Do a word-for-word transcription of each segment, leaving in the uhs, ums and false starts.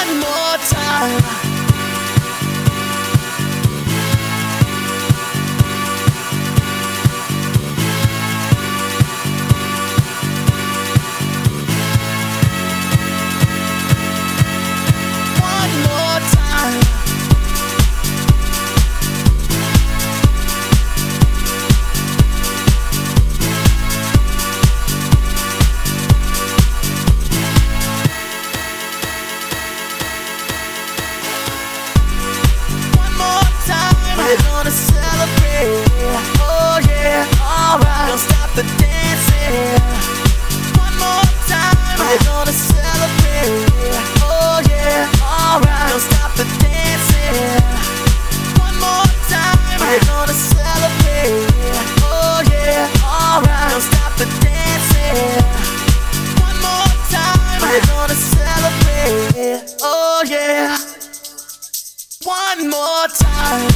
One more time. One more time. We're gonna celebrate, oh yeah, alright. Don't stop the dancing. One more time. We're gonna celebrate, oh yeah, alright. Don't stop the dancing. One more time. We're gonna celebrate, oh yeah, alright. Don't stop the dancing. One more time. We're gonna celebrate, oh yeah. One more time.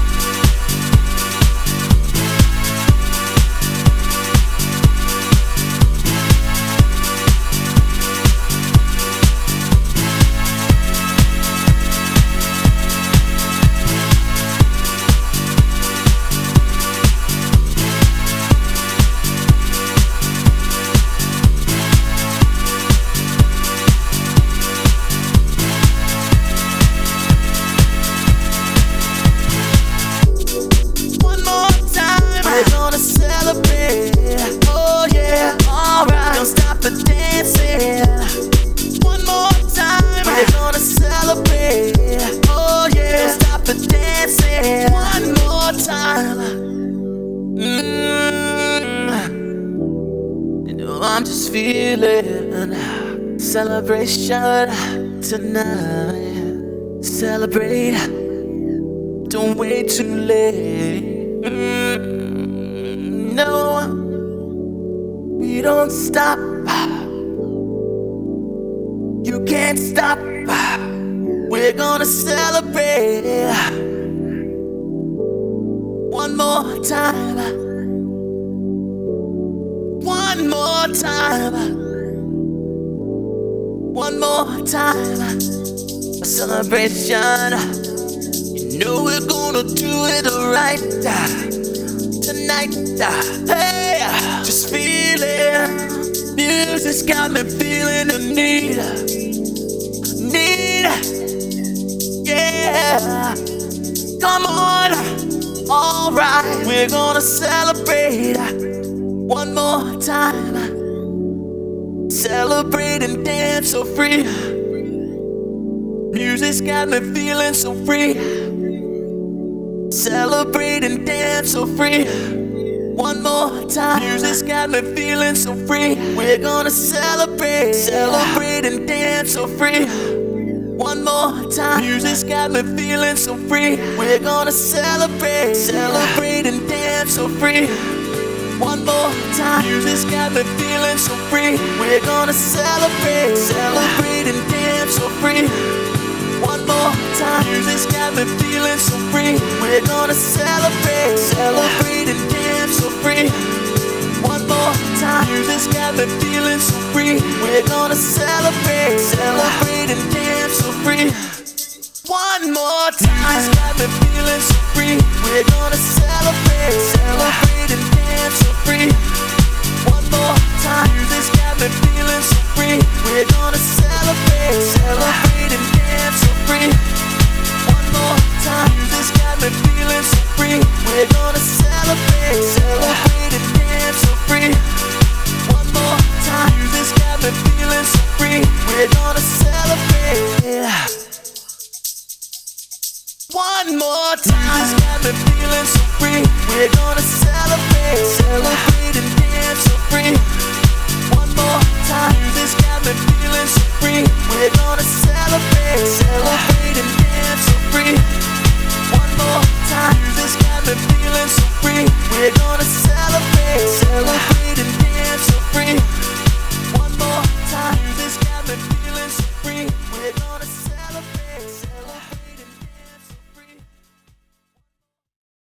We're gonna celebrate, oh yeah, alright. Don't stop the dancing. One more time. We're gonna celebrate, oh yeah. Don't stop the dancing. One more time. Mm. You know I'm just feeling celebration tonight. Celebrate, don't wait too late. Mm, no, we don't stop. You can't stop. We're gonna celebrate one more time. One more time. One more time. A celebration. You know we're gonna do it right tonight. Hey, just feeling. Music's got me feeling the need. Need. Yeah. Come on. Alright. We're gonna celebrate one more time. Celebrate and dance so free. Music's got me feeling so free. Celebrate and dance so free. One more time. Music's got me feeling so free. We're gonna celebrate. Celebrate and dance so free. One more time. Music's got me feeling so free. We're gonna celebrate. Celebrate and dance so free. One more time. Music's got me feeling so free. We're gonna celebrate. Celebrate and dance so free. One more time. Music's got me feeling so free. We're gonna celebrate. Celebrate and dance so free. One more time. Music's got me feeling so free. We're gonna celebrate. Celebrate and dance so free. One more time. Music's got me feeling so free. We're gonna celebrate. Celebrate and dance so free. One more time. Music's got me feeling so free. We're gonna celebrate. Celebrate and dance so free. One more time. Music's got me feeling so free. We're gonna celebrate. Celebrate and dance so free. One more time. Music's got me feeling so free. We're gonna celebrate. One more time. Music's got me feeling so free. We're gonna celebrate. Celebrate and dance so free. One more time. Music's got me feeling so free. We're gonna celebrate. Celebrate and dance so free. One more time. Music's got me feeling so free. We're gonna